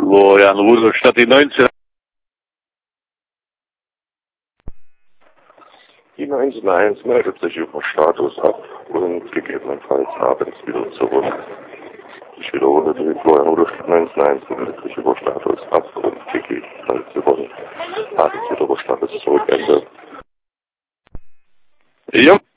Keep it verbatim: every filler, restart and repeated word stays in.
Florian Rudolstadt, die neunzehn. Die neunzehn eins meldet sich über Status ab und gegebenenfalls abends wieder zurück. Ich wiederhole, die Florian Rudolstadt neunzehn eins meldet sich über Status ab und gegebenenfalls über abends wieder über Status zurück. Ende. Ja.